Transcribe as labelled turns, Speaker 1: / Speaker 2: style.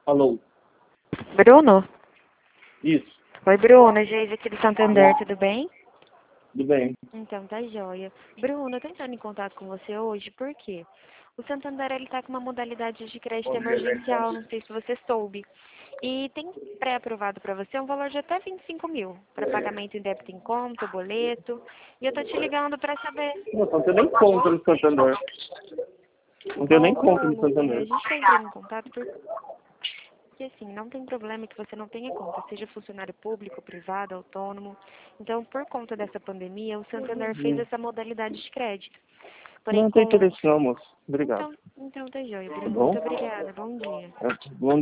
Speaker 1: Alô?
Speaker 2: Bruno?
Speaker 1: Isso,
Speaker 2: Oi, Bruno. Geise aqui do Santander, tudo bem?
Speaker 1: tudo bem.
Speaker 2: Então, tá joia. Bruno, eu tô entrando em contato com você hoje, por quê? O Santander, ele tá com uma modalidade de crédito emergencial, não sei se você soube. E tem pré-aprovado para você um valor de até 25 mil, para pagamento em débito em conta, boleto. E eu tô te ligando para saber.
Speaker 1: Não tenho nem conta no Santander. Não tenho nem
Speaker 2: Ô,
Speaker 1: conta no
Speaker 2: Bruno,
Speaker 1: Santander.
Speaker 2: a gente tá entrando em contato porque, assim, não tem problema que você não tenha conta, seja funcionário público, privado, autônomo. Então, por conta dessa pandemia, o Santander fez essa modalidade de crédito. Porém,
Speaker 1: Não tem interesse não, moço. Obrigado.
Speaker 2: Então tá joia,
Speaker 1: Tá
Speaker 2: Bruno.
Speaker 1: bom?
Speaker 2: Muito obrigada. Bom dia.
Speaker 1: Bom